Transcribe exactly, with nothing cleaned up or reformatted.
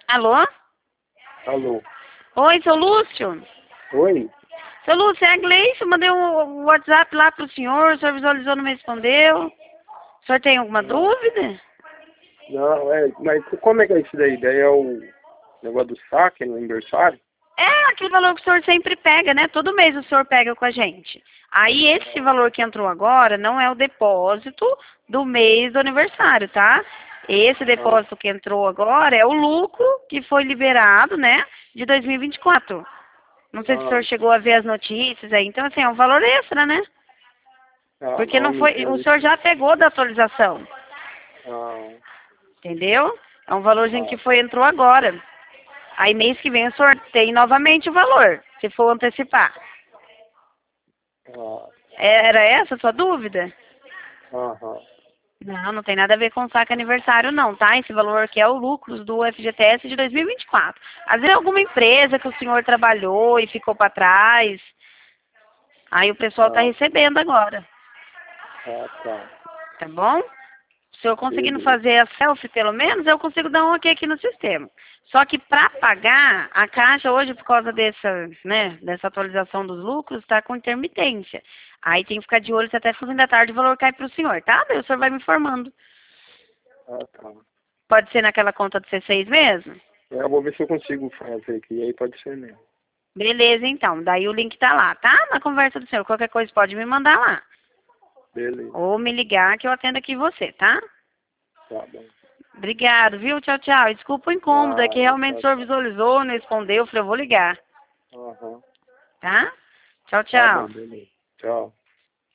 Alô? Alô? Oi, seu Lúcio? Oi? Seu Lúcio, é a Gleice, eu mandei um WhatsApp lá pro senhor, o senhor visualizou, não me respondeu. O senhor tem alguma Não, dúvida? não, é, mas como é que é isso daí? Daí é o negócio do saque no aniversário? É aquele valor que o senhor sempre pega, né? Todo mês o senhor pega com a gente. Aí esse valor que entrou agora não é o depósito do mês do aniversário, tá? Esse Ah, depósito que entrou agora é o lucro que foi liberado, né, de dois mil e vinte e quatro. Não sei se o ah, senhor chegou a ver as notícias aí. Então, assim, é um valor extra, né? ah, Porque não, não não foi, tinha o visto. senhor já pegou da atualização, Ah, entendeu? É um valorzinho que ah, foi, entrou agora. Aí mês que vem o senhor tem novamente o valor, se for antecipar. ah, Era essa a sua dúvida? aham, Não, não tem nada a ver com saque aniversário não, tá? Esse valor aqui é o lucro do F G T S de dois mil e vinte e quatro. Às vezes alguma empresa que o senhor trabalhou e ficou para trás, aí o pessoal está ah, recebendo agora, ah, tá. tá bom? Se eu conseguindo Beleza. fazer a selfie, pelo menos, eu consigo dar um ok aqui no sistema. Só que para pagar, a Caixa hoje, por causa dessa, né, dessa atualização dos lucros, está com intermitência. Aí tem que ficar de olho se até fim da tarde o valor cai para o senhor, tá? Daí o senhor vai me informando. Ah, tá. Pode ser naquela conta do C seis mesmo? É, eu vou ver se eu consigo fazer aqui, aí pode ser mesmo. Beleza, então. Daí o link tá lá, tá? Na conversa do senhor. Qualquer coisa pode me mandar lá. Beleza, Ou me ligar que eu atendo aqui você, tá? tá bom. Obrigado, viu? Tchau, tchau. Desculpa o incômodo, é que Nada, realmente o tchau, senhor tchau. visualizou, não respondeu, eu falei, eu vou ligar, Aham, tá? Tchau, tá bom, tchau. beleza. Tchau.